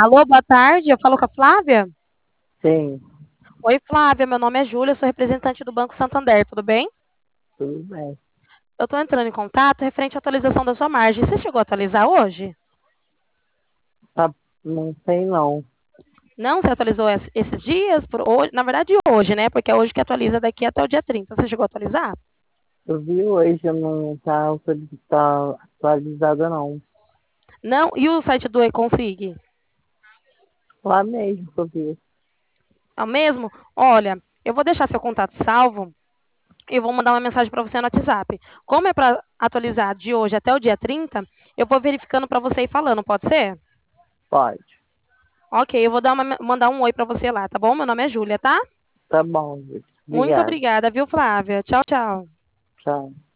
Alô, boa tarde. Eu falo com a Flávia. Sim, Oi, Flávia. Meu nome é Júlia, sou representante do Banco Santander. Tudo bem? tudo bem. Eu estou entrando em contato referente à atualização da sua margem. Você chegou a atualizar hoje? Tá, não sei não. Não, você atualizou esses dias? Por hoje, na verdade, hoje, né? Porque é hoje que atualiza daqui até o dia 30. Você chegou a atualizar? Eu vi hoje, não tá atualizada não. Não? E o site do Econfig? Lá mesmo que eu vi. É o mesmo? Olha, eu vou deixar seu contato salvo e vou mandar uma mensagem para você no WhatsApp. Como é para atualizar de hoje até o dia 30, eu vou verificando para você e falando, pode ser? Pode. Ok, eu vou mandar um oi para você lá, tá bom? Meu nome é Júlia, tá? Tá bom, gente. Muito Obrigado. obrigada, viu, Flávia? Tchau, tchau. Tchau.